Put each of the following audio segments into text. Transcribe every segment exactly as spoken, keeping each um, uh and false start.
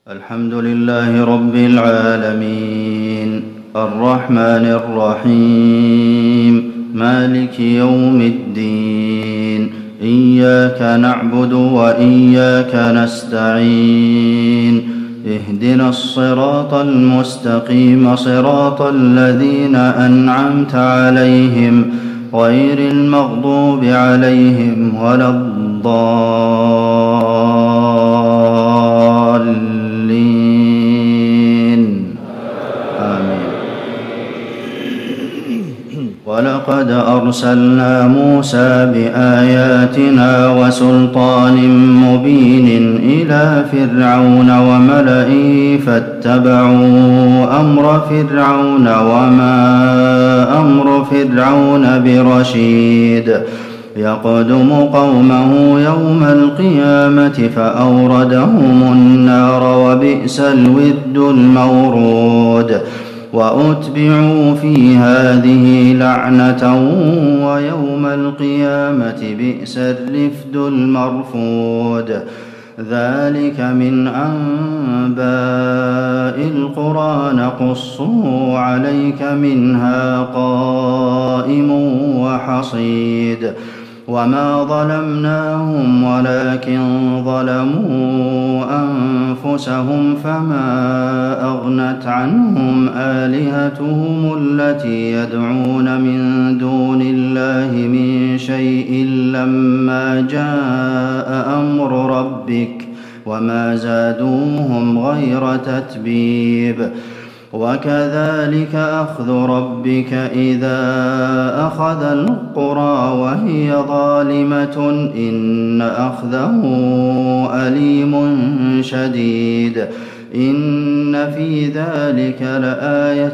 الحمد لله رب العالمين الرحمن الرحيم مالك يوم الدين إياك نعبد وإياك نستعين اهدنا الصراط المستقيم صراط الذين أنعمت عليهم غير المغضوب عليهم ولا الضالين آمين. ولقد أرسلنا موسى بآياتنا وسلطان مبين إلى فرعون وملئه فاتبعوا أمر فرعون وما أمر فرعون برشيد يقدم قومه يوم القيامة فأوردهم النار وبئس الود المورود وأتبعوا في هذه لعنة ويوم القيامة بئس الرفد المرفود ذلك من أنباء القرى نقصه عليك منها قائم وحصيد وما ظلمناهم ولكن ظلموا أنفسهم فما أغنت عنهم آلهتهم التي يدعون من دون الله من شيء لما جاء أمر ربك وما زادوهم غير تتبيب وكذلك أخذ ربك إذا أخذ القرى وهي ظالمة إن أخذه أليم شديد إن في ذلك لآية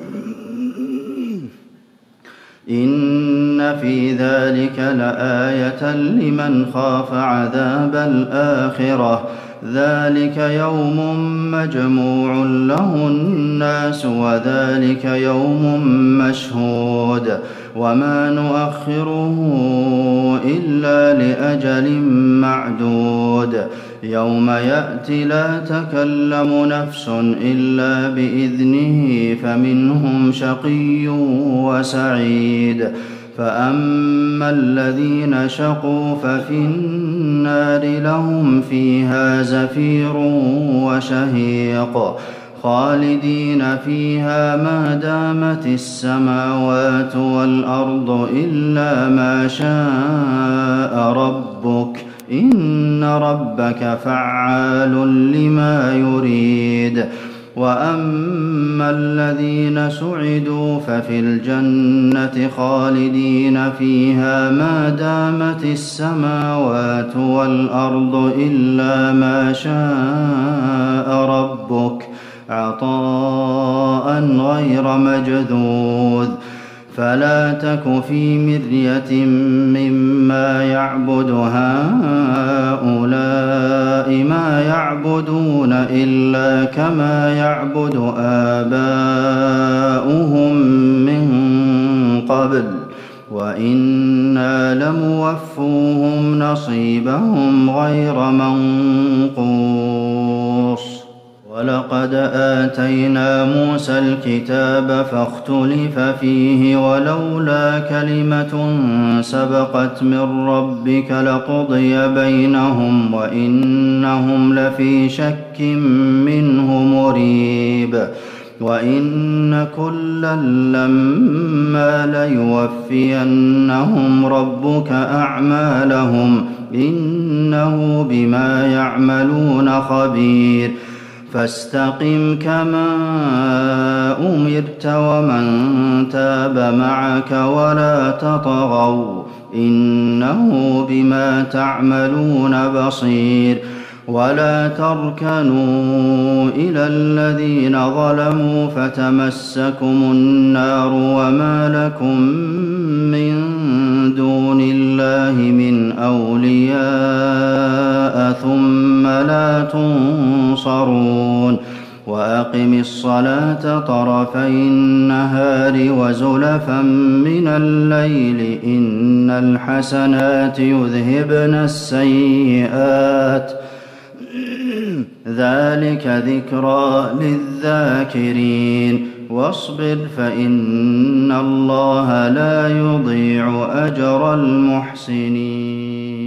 إن في ذلك لآية لمن خاف عذاب الآخرة ذلك يوم مجموع له الناس وذلك يوم مشهود وما نؤخره إلا لأجل معدود يوم يأتي لا تكلم نفس إلا بإذنه فمنهم شقي وسعيد فأما الذين شقوا ففي النار لهم فيها زفير وشهيق خالدين فيها ما دامت السماوات والأرض إلا ما شاء ربك إن ربك فعال لما يريد وأما الذين سعدوا ففي الجنة خالدين فيها ما دامت السماوات والأرض إلا ما شاء ربك عطاء غير مجذوذ فلا تك في مرية مما يعبد هؤلاء ما يعبدون إلا كما يعبد آباؤهم من قبل وإنا لموفوهم نصيبهم غير منقوص ولقد آتينا موسى الكتاب فاختلف فيه ولولا كلمة سبقت من ربك لقضي بينهم وإنهم لفي شك منه مريب وإن كلا لما ليوفينهم ربك أعمالهم إنه بما يعملون خبير فاستقم كما أمرت ومن تاب معك ولا تطغوا إنه بما تعملون بصير ولا تركنوا إلى الذين ظلموا فتمسكم النار وما لكم من دون الله من أولياء ثم لا تنصرون وأقم الصلاة طرفي النهار وزلفا من الليل إن الحسنات يذهبن السيئات ذلك ذكرى للذاكرين واصبر فإن الله لا يضيع أجر المحسنين